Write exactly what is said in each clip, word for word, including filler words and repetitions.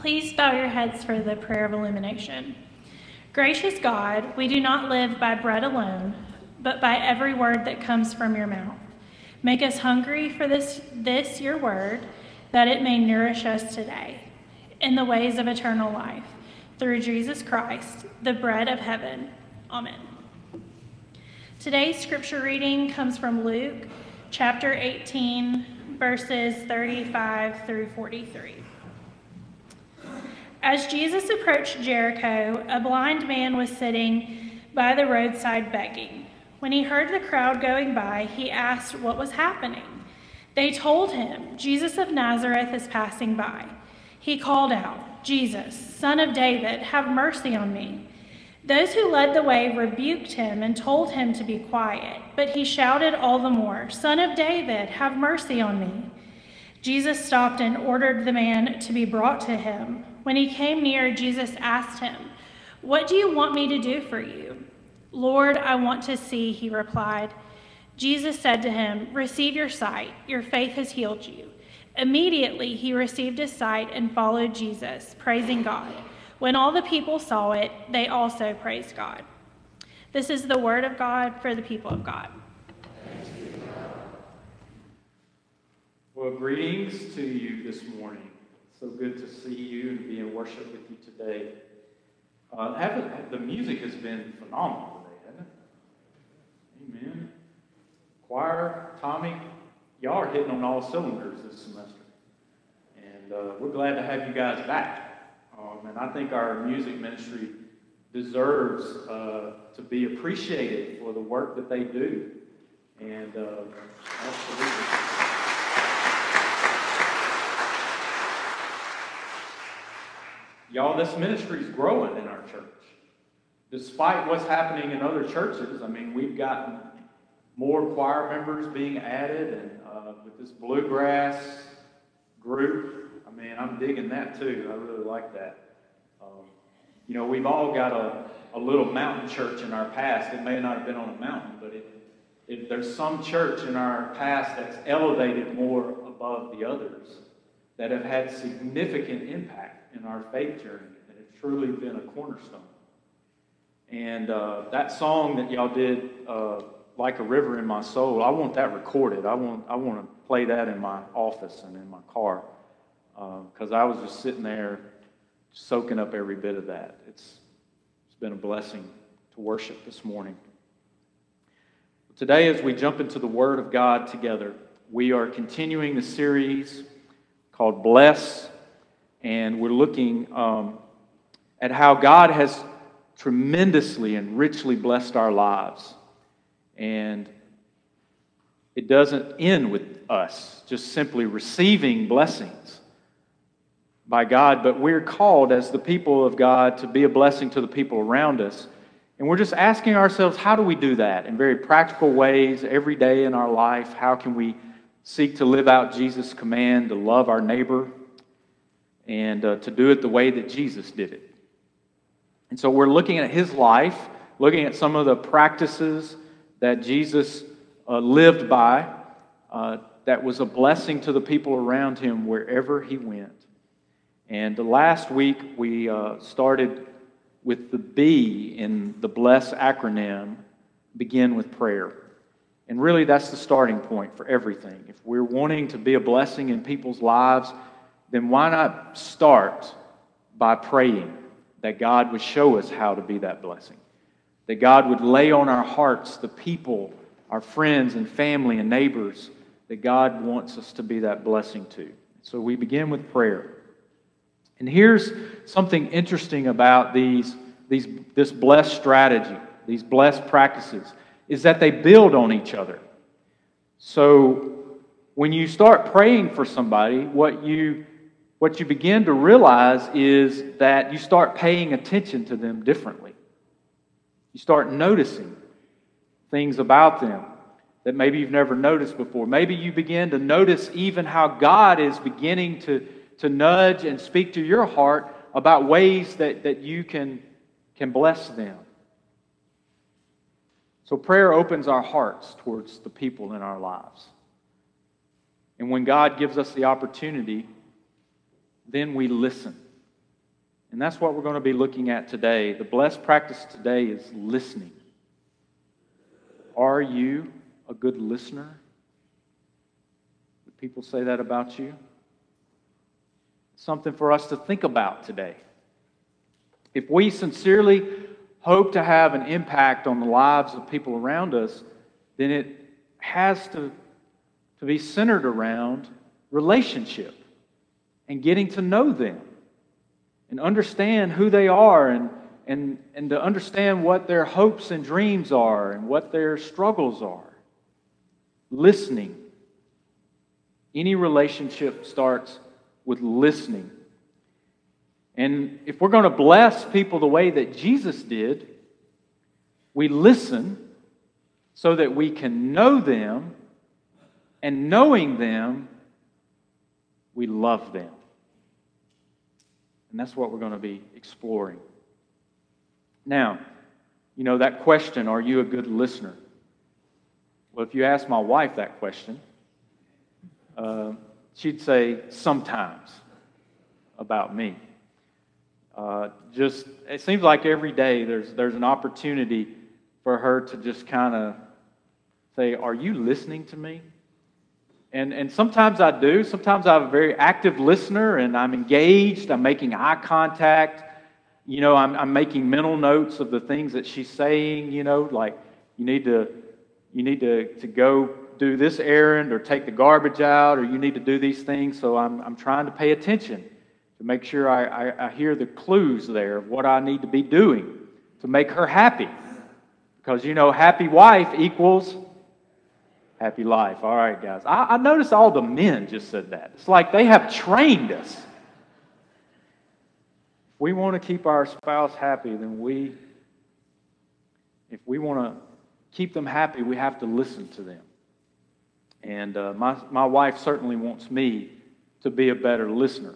Please bow your heads for the prayer of illumination. Gracious God, we do not live by bread alone, but by every word that comes from your mouth. Make us hungry for this, this your word, that it may nourish us today in the ways of eternal life. Through Jesus Christ, the bread of heaven. Amen. Today's scripture reading comes from Luke chapter eighteen, verses thirty-five through forty-three. As Jesus approached Jericho, a blind man was sitting by the roadside begging. When he heard the crowd going by, he asked what was happening. They told him, "Jesus of Nazareth is passing by." He called out, "Jesus, Son of David, have mercy on me." Those who led the way rebuked him and told him to be quiet, but he shouted all the more, "Son of David, have mercy on me." Jesus stopped and ordered the man to be brought to him. When he came near, Jesus asked him, "What do you want me to do for you?" "Lord, I want to see," he replied. Jesus said to him, "Receive your sight. Your faith has healed you." Immediately he received his sight and followed Jesus, praising God. When all the people saw it, they also praised God. This is the word of God for the people of God. Well, greetings to you this morning. So good to see you and be in worship with you today. Uh, haven't, the music has been phenomenal today, hasn't it? Amen. Choir, Tommy, y'all are hitting on all cylinders this semester. And uh, we're glad to have you guys back. Um, and I think our music ministry deserves uh, to be appreciated for the work that they do. And uh, absolutely. Y'all, this ministry is growing in our church. Despite what's happening in other churches, I mean, we've gotten more choir members being added, and uh, with this bluegrass group, I mean, I'm digging that too. I really like that. Um, you know, we've all got a, a little mountain church in our past. It may not have been on a mountain, but it, it, there's some church in our past that's elevated more above the others that have had significant impact in our faith journey, and it's truly been a cornerstone. And uh, that song that y'all did, uh, "Like a River in My Soul," I want that recorded. I want I want to play that in my office and in my car, because uh, I was just sitting there soaking up every bit of that. It's it's been a blessing to worship this morning. Today, as we jump into the Word of God together, we are continuing the series called Bless. And we're looking um, at how God has tremendously and richly blessed our lives. And it doesn't end with us just simply receiving blessings by God, but we're called as the people of God to be a blessing to the people around us. And we're just asking ourselves, how do we do that in very practical ways every day in our life? How can we seek to live out Jesus' command to love our neighbor and uh, to do it the way that Jesus did it? And so we're looking at his life, looking at some of the practices that Jesus uh, lived by uh, that was a blessing to the people around him wherever he went. And uh, last week we uh, started with the B in the BLESS acronym, begin with prayer. And really that's the starting point for everything. If we're wanting to be a blessing in people's lives, then why not start by praying that God would show us how to be that blessing, that God would lay on our hearts the people, our friends and family and neighbors that God wants us to be that blessing to. So we begin with prayer. And here's something interesting about these, these, this blessed strategy, these blessed practices, is that they build on each other. So when you start praying for somebody, what you What you begin to realize is that you start paying attention to them differently. You start noticing things about them that maybe you've never noticed before. Maybe you begin to notice even how God is beginning to, to nudge and speak to your heart about ways that, that you can, can bless them. So prayer opens our hearts towards the people in our lives. And when God gives us the opportunity, then we listen. And that's what we're going to be looking at today. The blessed practice today is listening. Are you a good listener? Do people say that about you? Something for us to think about today. If we sincerely hope to have an impact on the lives of people around us, then it has to, to be centered around relationship and getting to know them and understand who they are and, and, and to understand what their hopes and dreams are and what their struggles are. Listening. Any relationship starts with listening. And if we're going to bless people the way that Jesus did, we listen so that we can know them, and knowing them, we love them. And that's what we're going to be exploring. Now, you know, that question, are you a good listener? Well, if you ask my wife that question, uh, she'd say sometimes about me. Uh, just, it seems like every day there's there's an opportunity for her to just kind of say, are you listening to me? And and sometimes I do. Sometimes I'm a very active listener and I'm engaged. I'm making eye contact. You know, I'm, I'm making mental notes of the things that she's saying, you know, like you need to you need to, to go do this errand or take the garbage out or you need to do these things. So I'm I'm trying to pay attention to make sure I, I, I hear the clues there of what I need to be doing to make her happy. Because, you know, happy wife equals happy life. All right, guys. I, I noticed all the men just said that. It's like they have trained us. If we want to keep our spouse happy, then we, if we want to keep them happy, we have to listen to them. And uh, my, my wife certainly wants me to be a better listener.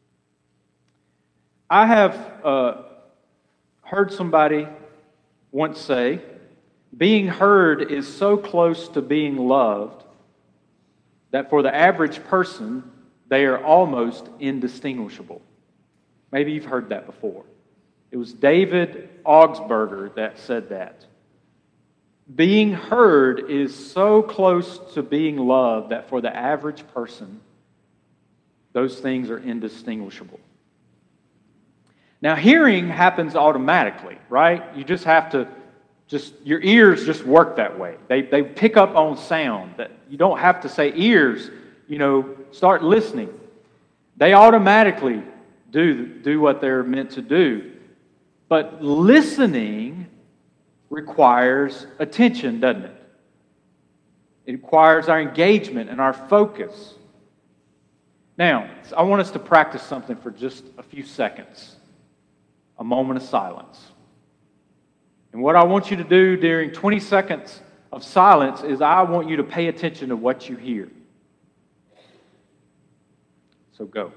I have uh, heard somebody once say, being heard is so close to being loved that for the average person, they are almost indistinguishable. Maybe you've heard that before. It was David Augsburger that said that. Being heard is so close to being loved that for the average person, those things are indistinguishable. Now, hearing happens automatically, right? You just have to Just your ears just work that way. They they pick up on sound. That you don't have to say, ears, you know, start listening. They automatically do do what they're meant to do. But listening requires attention, doesn't it? It requires our engagement and our focus. Now, I want us to practice something for just a few seconds. A moment of silence. And what I want you to do during twenty seconds of silence is I want you to pay attention to what you hear. So go.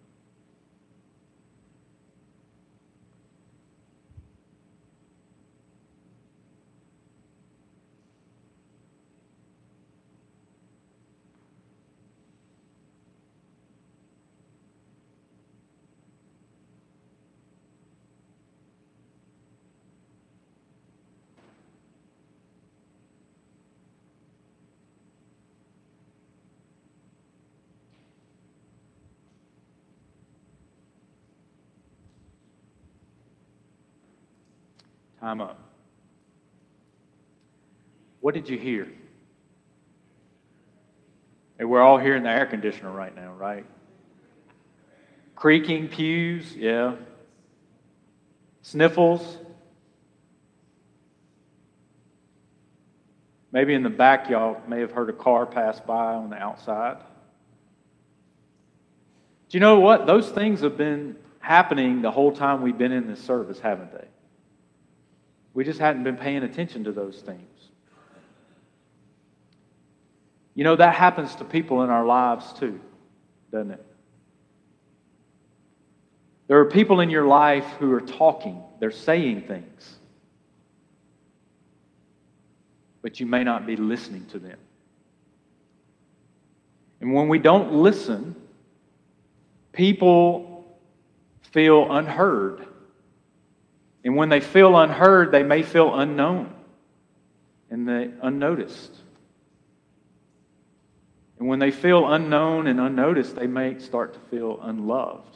Time up. What did you hear? Hey, we're all hearing the air conditioner right now, right? Creaking pews, yeah. Sniffles. Maybe in the back, y'all may have heard a car pass by on the outside. Do you know what? Those things have been happening the whole time we've been in this service, haven't they? We just hadn't been paying attention to those things. You know, that happens to people in our lives too, doesn't it? There are people in your life who are talking, they're saying things, but you may not be listening to them. And when we don't listen, people feel unheard. And when they feel unheard, they may feel unknown and they unnoticed. And when they feel unknown and unnoticed, they may start to feel unloved.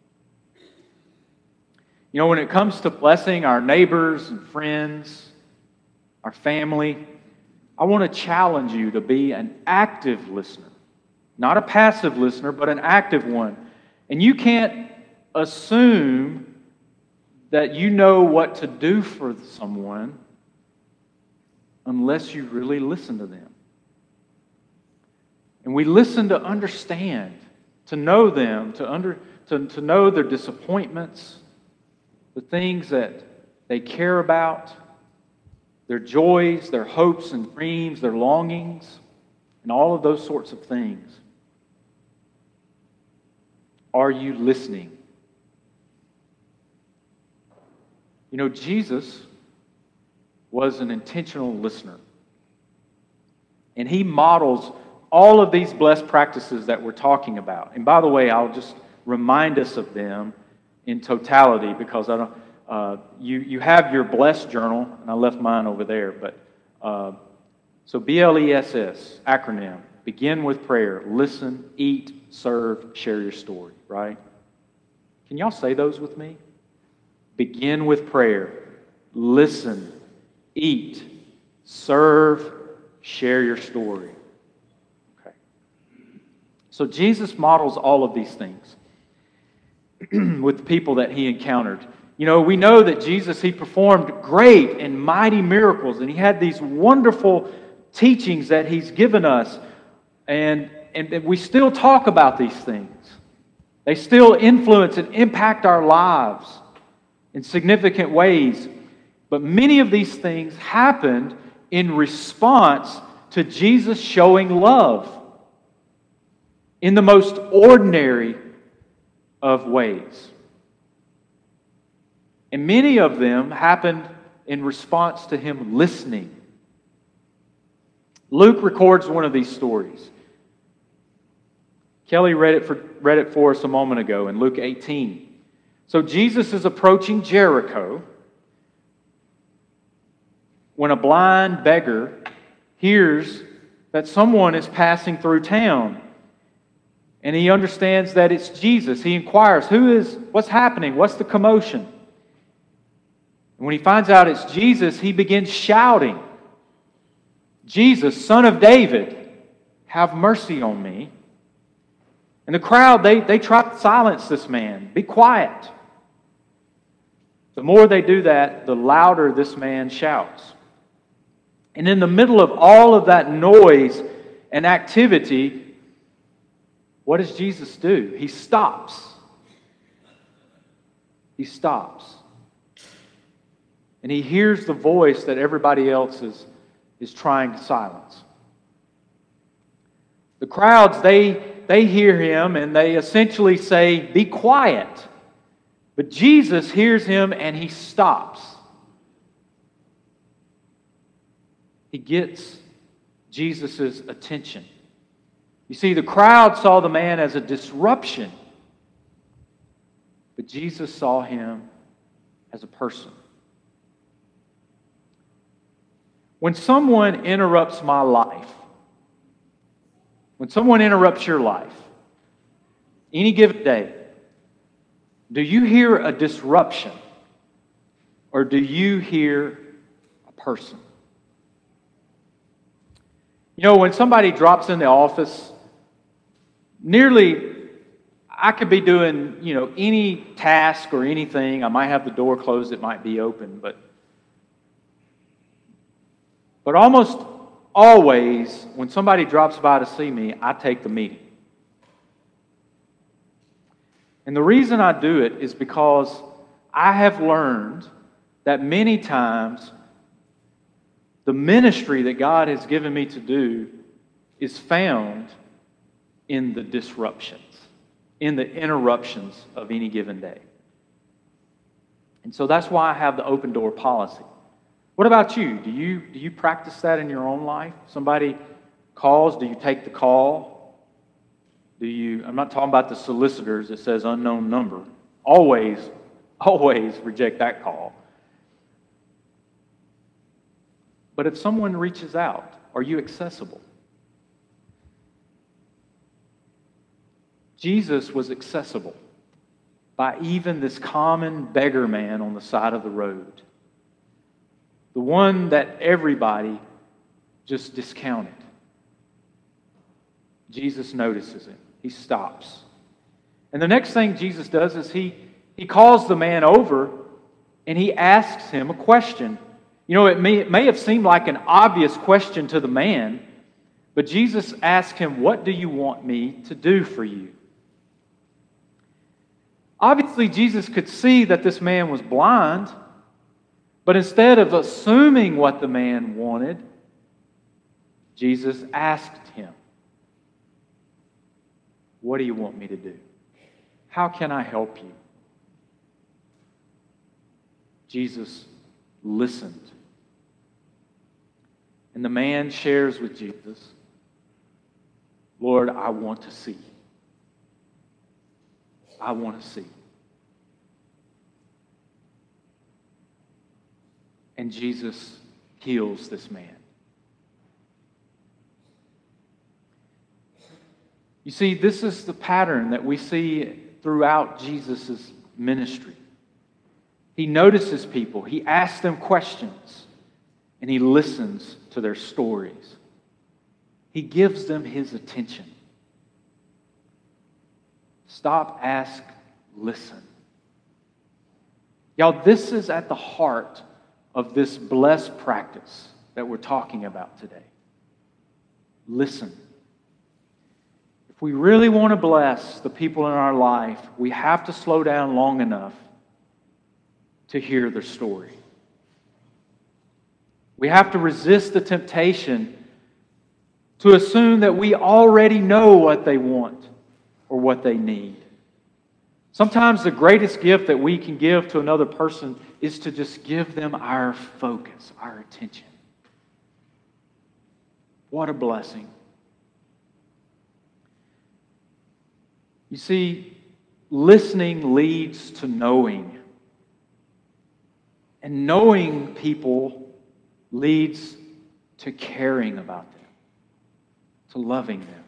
You know, when it comes to blessing our neighbors and friends, our family, I want to challenge you to be an active listener. Not a passive listener, but an active one. And you can't assume that you know what to do for someone unless you really listen to them. And we listen to understand, to know them, to, under, to, to know their disappointments, the things that they care about, their joys, their hopes and dreams, their longings, and all of those sorts of things. Are you listening? You know, Jesus was an intentional listener. And he models all of these blessed practices that we're talking about. And by the way, I'll just remind us of them in totality because I don't, uh, you, you have your blessed journal, and I left mine over there. But uh, so B L E S S, acronym, begin with prayer, listen, eat, serve, share your story, right? Can y'all say those with me? Begin with prayer, listen, eat, serve, share your story. Okay. So Jesus models all of these things with the people that he encountered. You know, we know that Jesus, he performed great and mighty miracles, and he had these wonderful teachings that he's given us, and, and we still talk about these things. They still influence and impact our lives in significant ways. But many of these things happened in response to Jesus showing love in the most ordinary of ways. And many of them happened in response to him listening. Luke records one of these stories. Kelly read it for, read it for us a moment ago in Luke eighteen. So Jesus is approaching Jericho when a blind beggar hears that someone is passing through town. And he understands that it's Jesus. He inquires, who is, what's happening? What's the commotion? And when he finds out it's Jesus, he begins shouting, Jesus, Son of David, have mercy on me. And the crowd, they, they try to silence this man. Be quiet. The more they do that, the louder this man shouts. And in the middle of all of that noise and activity, what does Jesus do? He stops. He stops. And he hears the voice that everybody else is, is trying to silence. The crowds, they, they hear him and they essentially say, be quiet. But Jesus hears him and he stops. He gets Jesus' attention. You see, the crowd saw the man as a disruption, but Jesus saw him as a person. When someone interrupts my life, when someone interrupts your life, any given day, do you hear a disruption or do you hear a person? You know, when somebody drops in the office, nearly, I could be doing, you know, any task or anything. I might have the door closed, it might be open, but but almost always, when somebody drops by to see me, I take the meeting. And the reason I do it is because I have learned that many times the ministry that God has given me to do is found in the disruptions, in the interruptions of any given day. And so that's why I have the open door policy. What about you? Do you do you practice that in your own life? Somebody calls, do you take the call? Do you, I'm not talking about the solicitors that says unknown number always, always reject that call. But if someone reaches out, are you accessible? Jesus was accessible by even this common beggar man on the side of the road. The one that everybody just discounted. Jesus notices him. He stops. And the next thing Jesus does is he, he calls the man over and he asks him a question. You know, it may, it may have seemed like an obvious question to the man, but Jesus asked him, "What do you want me to do for you?" Obviously, Jesus could see that this man was blind, but instead of assuming what the man wanted, Jesus asked him, "What do you want me to do? How can I help you?" Jesus listened. And the man shares with Jesus, "Lord, I want to see. I want to see." And Jesus heals this man. You see, this is the pattern that we see throughout Jesus' ministry. He notices people, he asks them questions, and he listens to their stories. He gives them his attention. Stop, ask, listen. Y'all, this is at the heart of this blessed practice that we're talking about today. Listen. If we really want to bless the people in our life, we have to slow down long enough to hear their story. We have to resist the temptation to assume that we already know what they want or what they need. Sometimes the greatest gift that we can give to another person is to just give them our focus, our attention. What a blessing. You see, listening leads to knowing. And knowing people leads to caring about them, to loving them.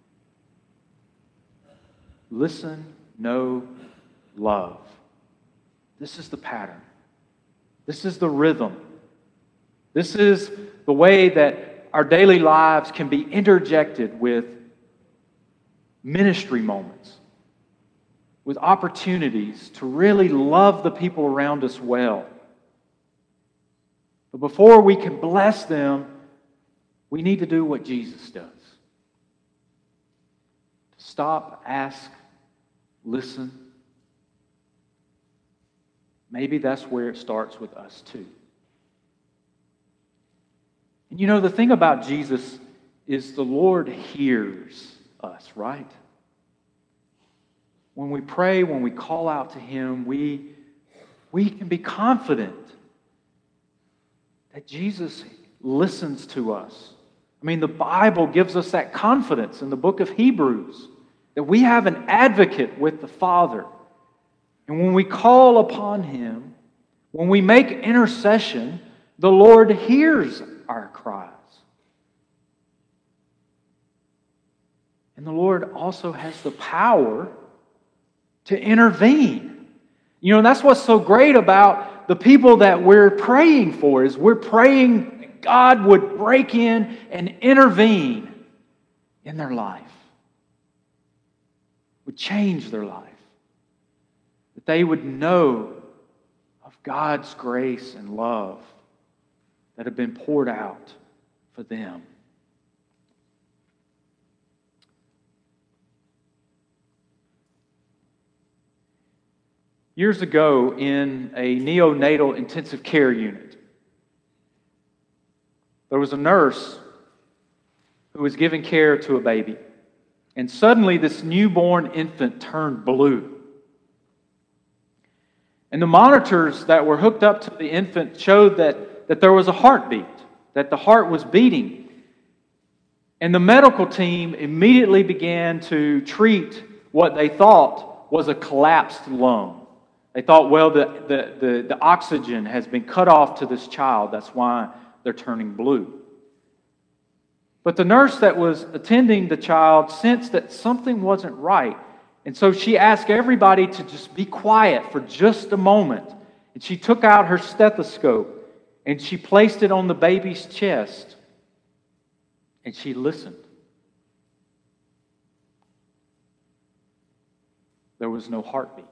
Listen, know, love. This is the pattern. This is the rhythm. This is the way that our daily lives can be interjected with ministry moments, with opportunities to really love the people around us well. But before we can bless them, we need to do what Jesus does. Stop, ask, listen. Maybe that's where it starts with us too. And you know, the thing about Jesus is the Lord hears us, right? When we pray, when we call out to Him, we, we can be confident that Jesus listens to us. I mean, the Bible gives us that confidence in the book of Hebrews that we have an advocate with the Father. And when we call upon Him, when we make intercession, the Lord hears our cries. And the Lord also has the power to intervene. You know, that's what's so great about the people that we're praying for, is we're praying that God would break in and intervene in their life, would change their life, that they would know of God's grace and love that have been poured out for them. Years ago, in a neonatal intensive care unit, there was a nurse who was giving care to a baby. And suddenly, this newborn infant turned blue. And the monitors that were hooked up to the infant showed that, that there was a heartbeat, that the heart was beating. And the medical team immediately began to treat what they thought was a collapsed lung. They thought, well, the, the, the, the oxygen has been cut off to this child. That's why they're turning blue. But the nurse that was attending the child sensed that something wasn't right. And so she asked everybody to just be quiet for just a moment. And she took out her stethoscope and she placed it on the baby's chest. And she listened. There was no heartbeat.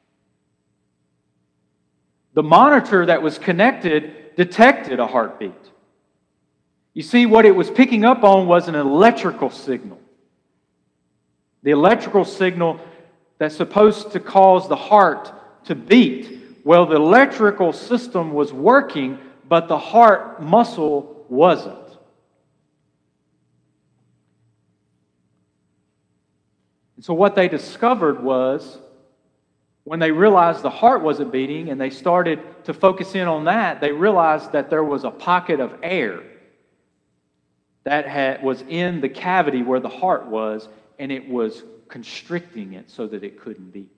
The monitor that was connected detected a heartbeat. You see, what it was picking up on was an electrical signal. The electrical signal that's supposed to cause the heart to beat. Well, the electrical system was working, but the heart muscle wasn't. And so what they discovered was, when they realized the heart wasn't beating and they started to focus in on that, they realized that there was a pocket of air that had, was in the cavity where the heart was, and it was constricting it so that it couldn't beat.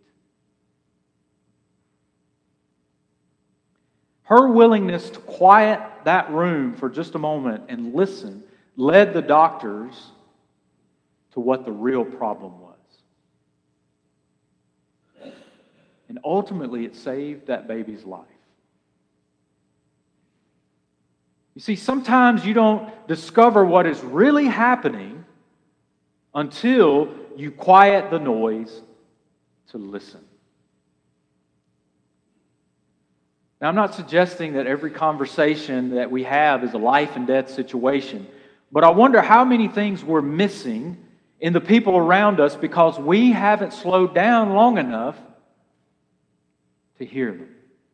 Her willingness to quiet that room for just a moment and listen led the doctors to what the real problem was. And ultimately, it saved that baby's life. You see, sometimes you don't discover what is really happening until you quiet the noise to listen. Now, I'm not suggesting that every conversation that we have is a life and death situation, but I wonder how many things we're missing in the people around us because we haven't slowed down long enough to hear them.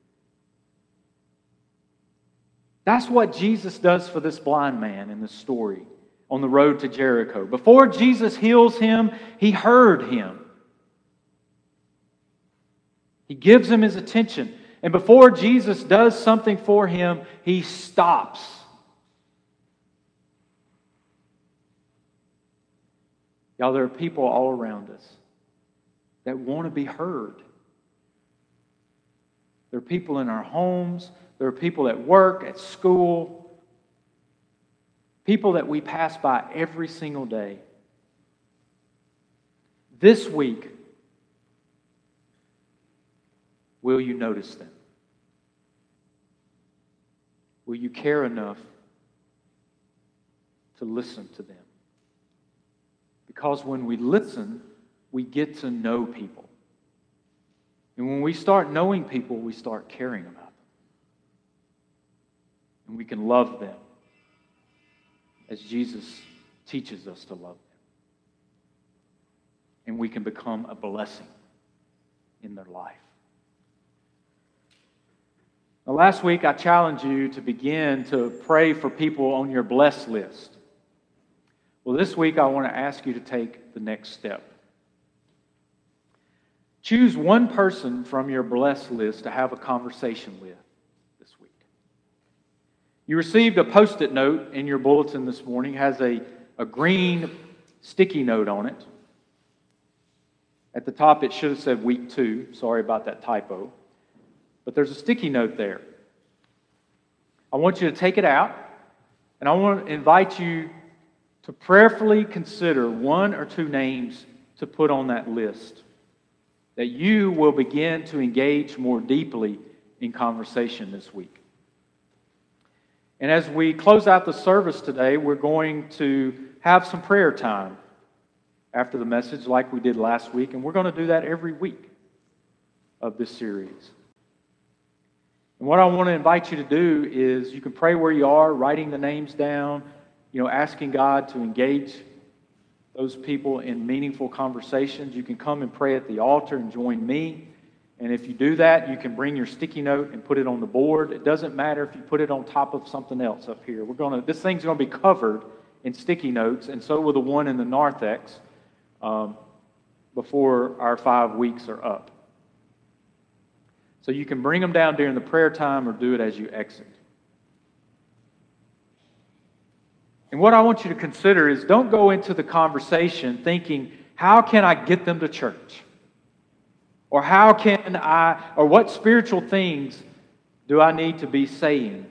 That's what Jesus does for this blind man in the story on the road to Jericho. Before Jesus heals him, he heard him. He gives him his attention. And before Jesus does something for him, he stops. Y'all, there are people all around us that want to be heard. There are people in our homes. There are people at work, at school. People that we pass by every single day. This week, will you notice them? Will you care enough to listen to them? Because when we listen, we get to know people. And when we start knowing people, we start caring about them. And we can love them as Jesus teaches us to love them. And we can become a blessing in their life. Now, last week, I challenged you to begin to pray for people on your blessed list. Well, this week, I want to ask you to take the next step. Choose one person from your blessed list to have a conversation with this week. You received a Post-it note in your bulletin this morning. It has a, a green sticky note on it. At the top, it should have said week two. Sorry about that typo. But there's a sticky note there. I want you to take it out, and I want to invite you to prayerfully consider one or two names to put on that list that you will begin to engage more deeply in conversation this week. And as we close out the service today, we're going to have some prayer time after the message like we did last week, and we're going to do that every week of this series. And what I want to invite you to do is you can pray where you are, writing the names down, you know, asking God to engage those people in meaningful conversations. You can come and pray at the altar and join me. And if you do that, you can bring your sticky note and put it on the board. It doesn't matter if you put it on top of something else up here. We're going to, this thing's going to be covered in sticky notes, and so will the one in the narthex um, before our five weeks are up. So you can bring them down during the prayer time or do it as you exit. And what I want you to consider is don't go into the conversation thinking, how can I get them to church? Or how can I, or what spiritual things do I need to be saying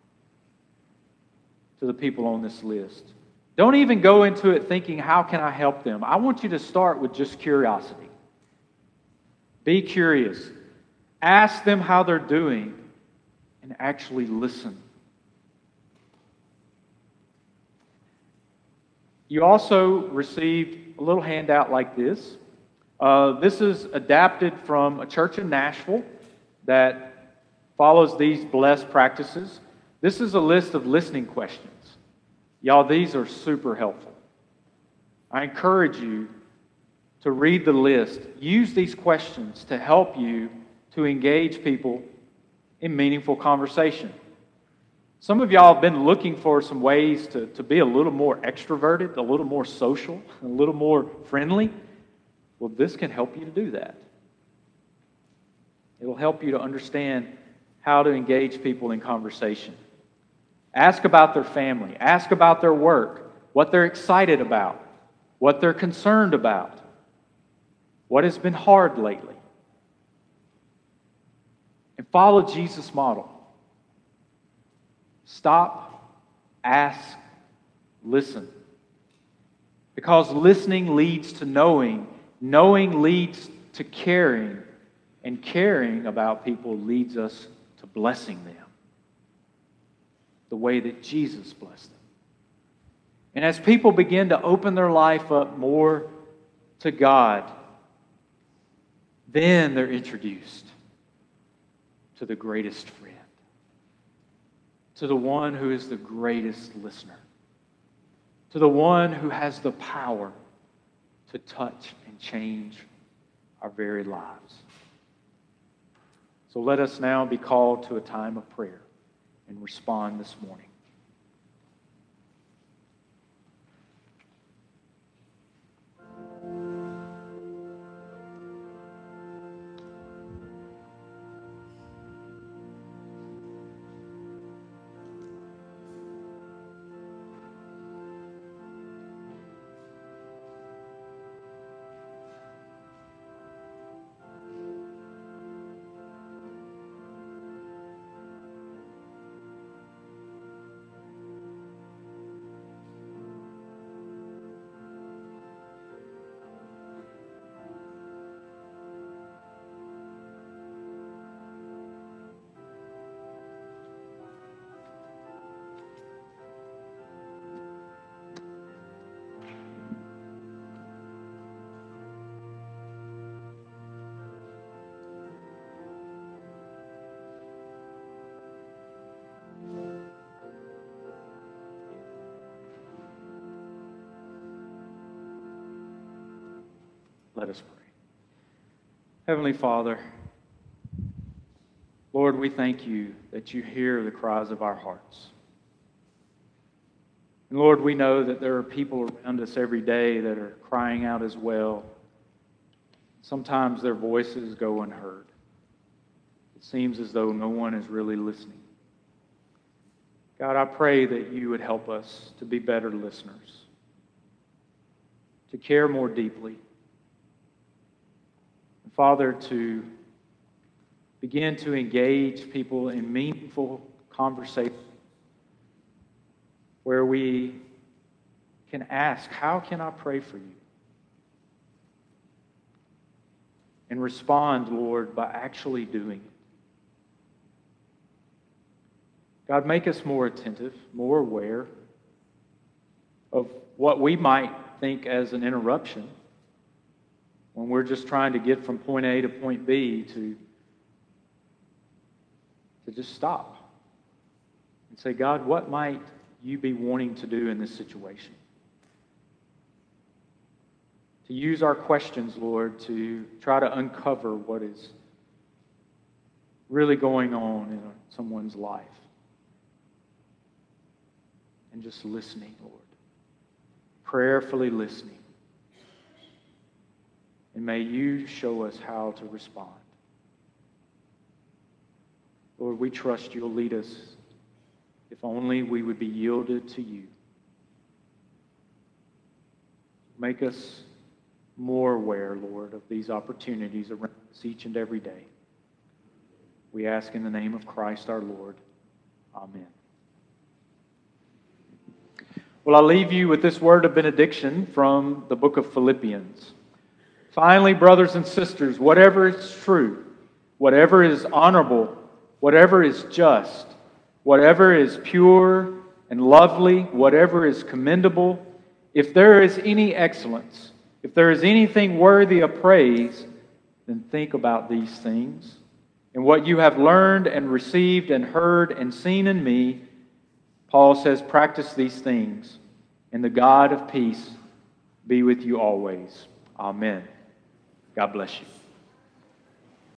to the people on this list? Don't even go into it thinking, how can I help them? I want you to start with just curiosity. Be curious. Ask them how they're doing and actually listen. You also received a little handout like this. Uh, this is adapted from a church in Nashville that follows these blessed practices. This is a list of listening questions. Y'all, these are super helpful. I encourage you to read the list. Use these questions to help you to engage people in meaningful conversation. Some of y'all have been looking for some ways to, to be a little more extroverted, a little more social, a little more friendly. Well, this can help you to do that. It'll help you to understand how to engage people in conversation. Ask about their family. Ask about their work, what they're excited about, what they're concerned about, what has been hard lately. And follow Jesus' model. Stop, ask, listen. Because listening leads to knowing, knowing leads to caring, and caring about people leads us to blessing them the way that Jesus blessed them. And as people begin to open their life up more to God, then they're introduced to the greatest friend, to the one who is the greatest listener, to the one who has the power to touch and change our very lives. So let us now be called to a time of prayer and respond this morning. Let us pray. Heavenly Father, Lord, we thank you that you hear the cries of our hearts. And Lord, we know that there are people around us every day that are crying out as well. Sometimes their voices go unheard. It seems as though no one is really listening. God, I pray that you would help us to be better listeners, to care more deeply, Father, to begin to engage people in meaningful conversation where we can ask, how can I pray for you? And respond, Lord, by actually doing it. God, make us more attentive, more aware of what we might think as an interruption when we're just trying to get from point A to point B to, to just stop and say, God, what might you be wanting to do in this situation? To use our questions, Lord, to try to uncover what is really going on in someone's life. And just listening, Lord. Prayerfully listening. And may you show us how to respond. Lord, we trust you'll lead us if only we would be yielded to you. Make us more aware, Lord, of these opportunities around us us each and every day. We ask in the name of Christ our Lord. Amen. Well, I'll leave you with this word of benediction from the book of Philippians. Finally, brothers and sisters, whatever is true, whatever is honorable, whatever is just, whatever is pure and lovely, whatever is commendable, if there is any excellence, if there is anything worthy of praise, then think about these things. And what you have learned and received and heard and seen in me, Paul says, practice these things, and the God of peace be with you always. Amen. God bless you.